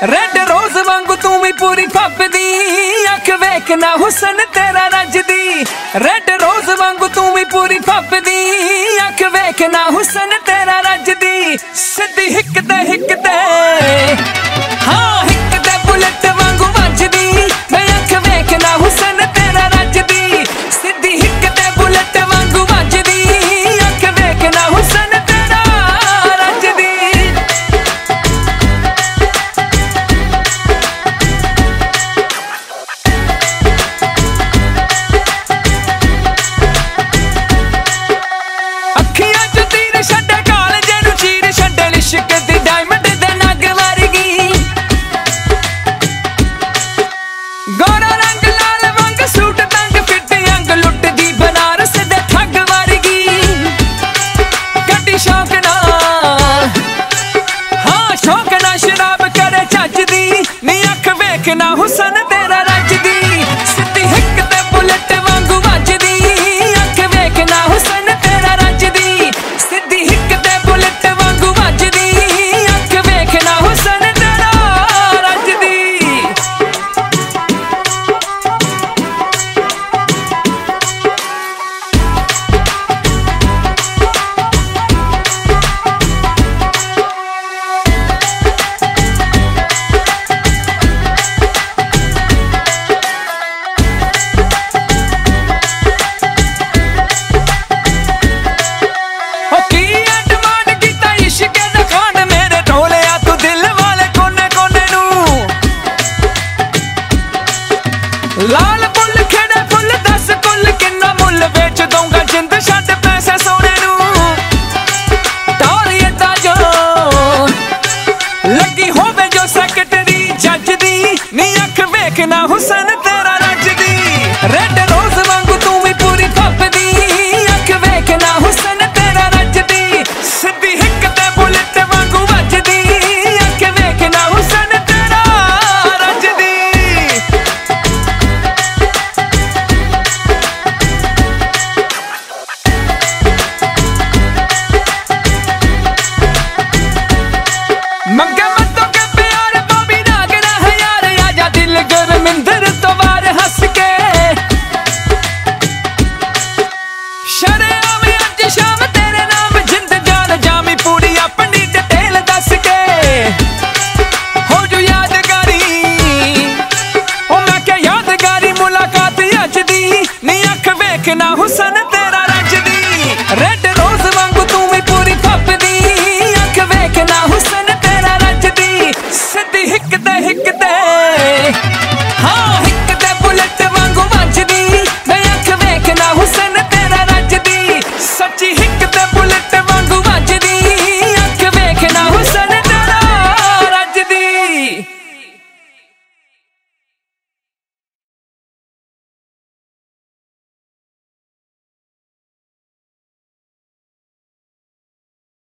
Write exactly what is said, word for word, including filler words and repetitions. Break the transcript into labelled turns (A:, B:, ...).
A: Red rose वांगू तू भी पूरी फबदी, अख वेखना हुसन तेरा रजदी। रेड रोज वांगू तू भी पूरी फबदी, अख वेखना हुसन तेरा रजदी। सिद्धी हिक ते हिक ते हाँ हिक ते बुलेट वांगू वजदी, मैं अख वेखना हुसन तेरा रजदी। सिद्धी हिक ते बुलेट वांगू वजदी, अख वेखना हुसन तेरा रजदी। अखियां च तीर छड्डे कालजे नूं चीर छड्डे, लिशक दी डायमंड दे नग वर्गी। गोरा रंग लाल वंग सूट तंग फिट अंग, लुटदी बनारस दे ठग वर्गी। गड्डी शौक नाल हाँ शौक नाल शराब करे झजदी, नी अख वेखना हुसन तेरा रजदी। सिद्धी हिक ते बुलेट वांगू वजदी, अख वेखना हुसन तेरा रजदी। सिद्धी हिक ते बुलेट वांगू वजदी, अख वेखना हुसन तेरा रजदी। ओ की डिमांड कीता इश्क दा खान, मेरे ढोलिया तू दिल वाले कोने कोने नूं। लाल फुल खेड़े फुल दस कुल किन्ना मुल, बेच दूंगा जिंद छड्ड पैसे सोने नूं। टौलिए दा जो लगी होवे जो सैकटरी जज दी, नी अख वेखना हुसन तेरा रजदी। रेड